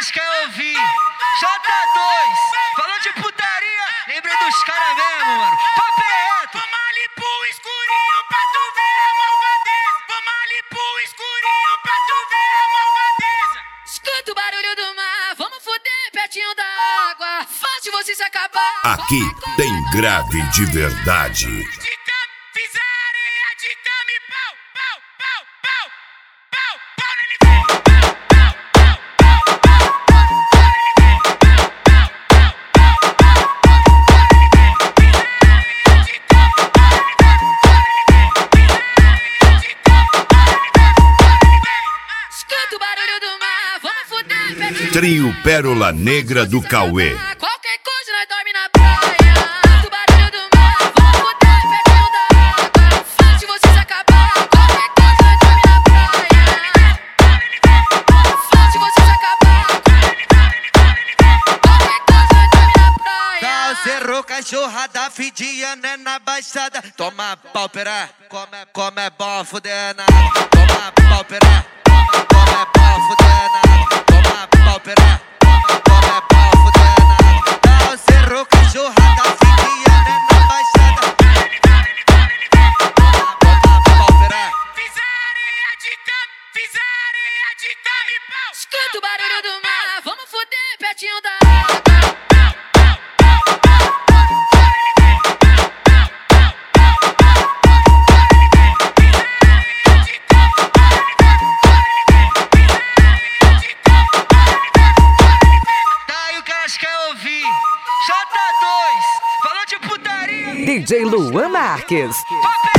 elas querem ouvir. J2, falando de putaria, lembrei dos caras mesmo, mano. Papo é reto. Vamos ali pro escurinho pra tu ver a malvadeza. Vamos ali pro escurinho pra tu ver a malvadeza. Escuta o barulho do mar, vamos foder pertinho da água. Fácil você se acabar. Aqui tem grave de verdade. Fiz areia de cama e pau, pau, pau, pau, pau, pau na NV. Escuta o barulho do mar, vamos foder pertinho. Trio Pérola Negra do Cauê. Qualquer coisa nós dorme na praia. Escuta o barulho do mar, vamos foder pertinho da água. Fácil você se acabar. Qualquer coisa nós dorme na praia. Fácil você se acabar. Qualquer coisa nós dorme na praia. Tá, zerou cachorrada, fedia, né, na baixada. Toma pau, pera, come é bom, fuder na. Toma pau, pera, come é bom, fuder na. Toma pau, pera, come é bom, fuder na. Tá, zerou cachorrada, fedia, né, na baixada. Toma pau, pera. Fiz areia de cama e pau. Escuta o barulho do mar, vamos foder pertinho da água. Tá, e o que elas querem ouvir. J2, falando de putaria. DJ Luan Marques. Papo é